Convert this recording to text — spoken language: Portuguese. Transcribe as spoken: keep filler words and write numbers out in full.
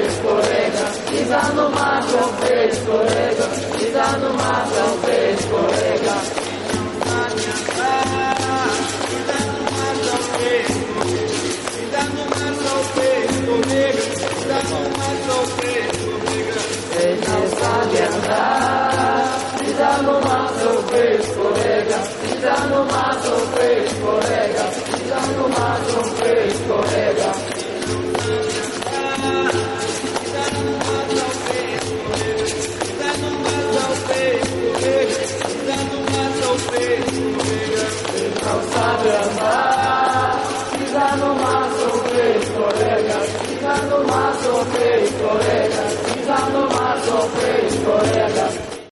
escorrega, pisa no mar, sofrer, escorrega, pisa no mar, sofrer, escorrega. Quem não sabe andar, pisa no mar, sofrer, escorrega, pisa no mar, sofrer, escorrega, pisa no mar, sofrer, escorrega. Não sabe andar, pisa no mar, sofrer, escorrega, pisa no mar, sofrer, escorrega, pisa no mar, sofrer.